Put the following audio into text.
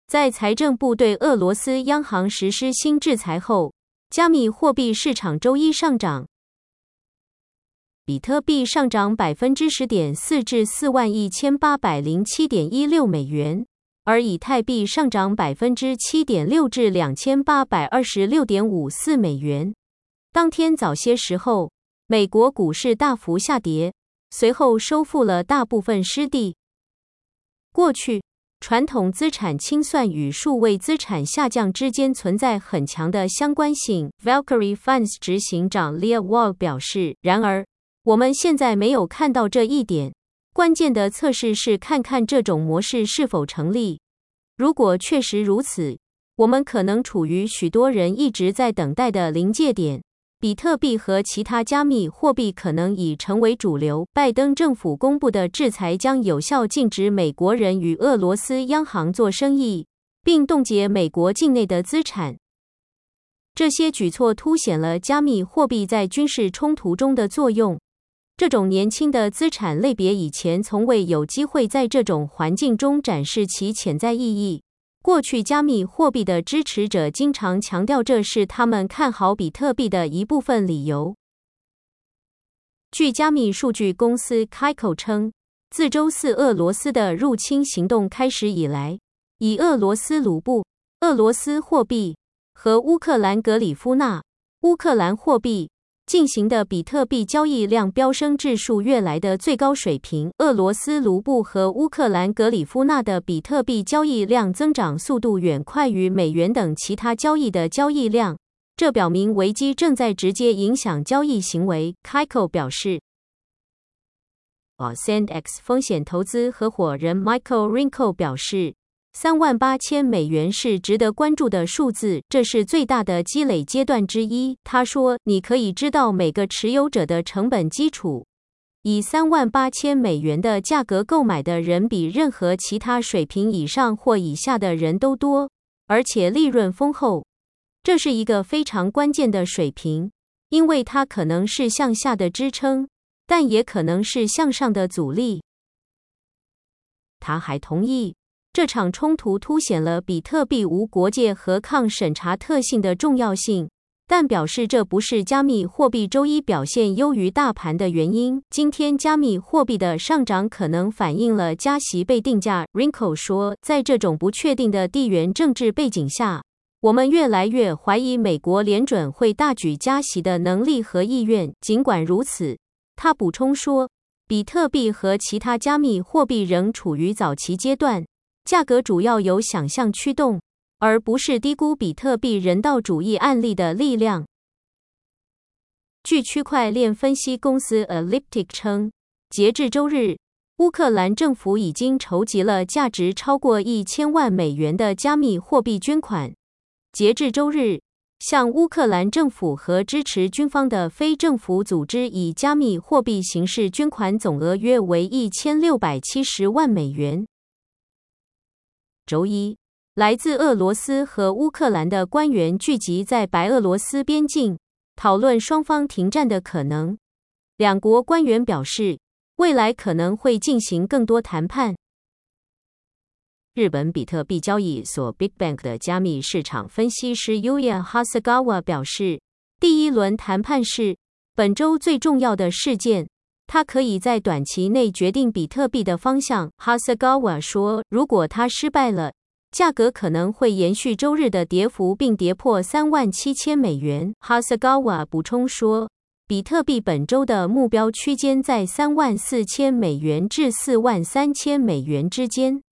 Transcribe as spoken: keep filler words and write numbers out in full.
在财政部对俄罗斯央行实施新制裁后，加密货币市场周一上涨。比特币上涨 百分之十点四 至四万一千八百零七点一六美元，而以太币上涨 百分之七点六 至两千八百二十六点五四美元。当天早些时候，美国股市大幅下跌，随后收复了大部分失地。过去，传统资产清算与数位资产下降之间存在很强的相关性 Valkyrie Funds 执行长 Leah Wall 表示，然而我们现在没有看到这一点，关键的测试是看看这种模式是否成立。如果确实如此，我们可能处于许多人一直在等待的临界点。比特币和其他加密货币可能已成为主流。拜登政府公布的制裁将有效禁止美国人与俄罗斯央行做生意，并冻结美国境内的资产。这些举措凸显了加密货币在军事冲突中的作用。这种年轻的资产类别以前从未有机会在这种环境中展示其潜在意义。过去加密货币的支持者经常强调这是他们看好比特币的一部分理由。据加密数据公司 Kaiko 称，自周四俄罗斯的入侵行动开始以来，以俄罗斯卢布、俄罗斯货币和乌克兰格里夫纳、乌克兰货币进行的比特币交易量飙升至数月来的最高水平。俄罗斯卢布和乌克兰格里夫纳的比特币交易量增长速度远快于美元等其他交易的交易量，这表明危机正在直接影响交易行为。Kaiko 表示。Sandx 风险投资合伙人 Michael Rinko 表示，三万八千美元是值得关注的数字，这是最大的积累阶段之一。他说，你可以知道每个持有者的成本基础。以三万八千美元的价格购买的人比任何其他水平以上或以下的人都多，而且利润丰厚。这是一个非常关键的水平，因为它可能是向下的支撑，但也可能是向上的阻力。他还同意，这场冲突凸显了比特币无国界和抗审查特性的重要性，但表示这不是加密货币周一表现优于大盘的原因。今天加密货币的上涨可能反映了加息被定价。Rinko 说，在这种不确定的地缘政治背景下，我们越来越怀疑美国联准会大举加息的能力和意愿。尽管如此，他补充说，比特币和其他加密货币仍处于早期阶段，价格主要由想象驱动，而不是低估比特币人道主义案例的力量。据区块链分析公司 Elliptic 称，截至周日，乌克兰政府已经筹集了价值超过一千万美元的加密货币捐款。截至周日，向乌克兰政府和支持军方的非政府组织以加密货币形式捐款总额约为一千六百七十万美元。周一，来自俄罗斯和乌克兰的官员聚集在白俄罗斯边境，讨论双方停战的可能。两国官员表示，未来可能会进行更多谈判。日本比特币交易所 BigBank 的加密市场分析师 Yuya Hasegawa 表示，第一轮谈判是本周最重要的事件，它可以在短期内决定比特币的方向。Hasegawa 说，如果它失败了，价格可能会延续周日的跌幅并跌破三万七千美元。Hasegawa 补充说，比特币本周的目标区间在三万四千美元至四万三千美元之间。